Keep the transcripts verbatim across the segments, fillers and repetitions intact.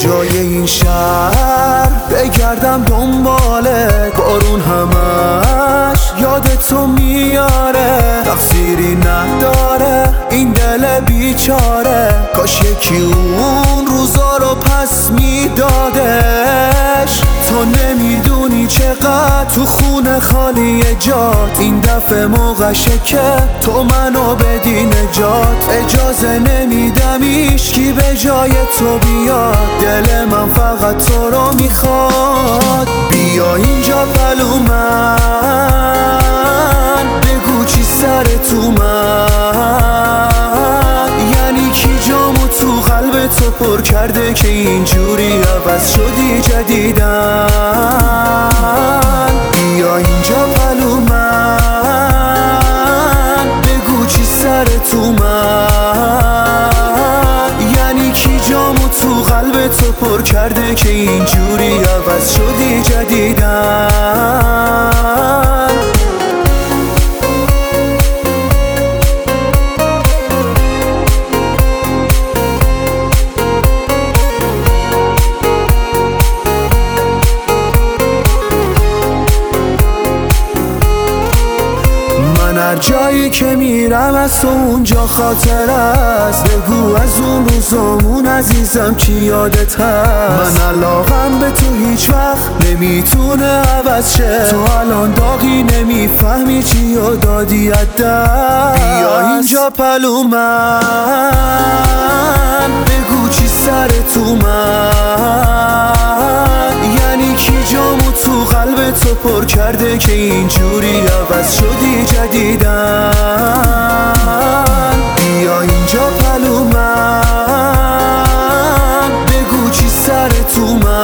جای این شهر بگردم دنبالت، بارون همش یاد تو میاره، تقصیری نداره این دل بیچاره، کاش یکی اون روزا رو پس میدادش. تو نمیدونی چقدر تو خونه خالی جات، این دفعه موقعشه که تو منو بدی نجات. اجازه نمیدم ایشکی به جای تو بیاد، دل من فقط تو رو میخواد. بیا اینجا پلو من، بگو چی سر تو من، یعنی کی جامو تو قلب تو پر کرده که اینجوری عوض شدی جدیدن. بیا اینجا پلو من، بگو چی سر تو من، یعنی کی جامو تو قلب تو پر کرده که اینجوری عوض شدی جدیدن. هر جایی که میرم از تو اونجا خاطر است، بگو از اون روزامون عزیزم کی یادت هست. من علاقم به تو هیچ وقت نمیتونه عوض شه، تو الان داغی نمیفهمی چی و دادی از دست. بیا اینجا پلو من، بگو چی سر تو من، یعنی کی جامو تو قلب تو پر کرده که اینجوری عوض شدی جدیدن. بیا اینجا پلو من، بگو چی سر تو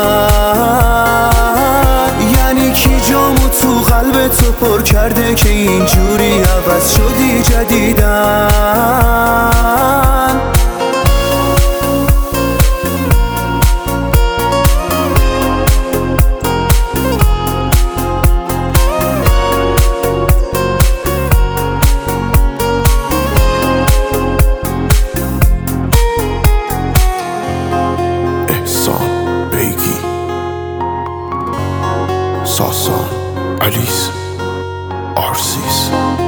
من، یعنی کی جامو تو قلب تو پر کرده که اینجوری عوض شدی جدیدن. ساسان، الیس، آرسیس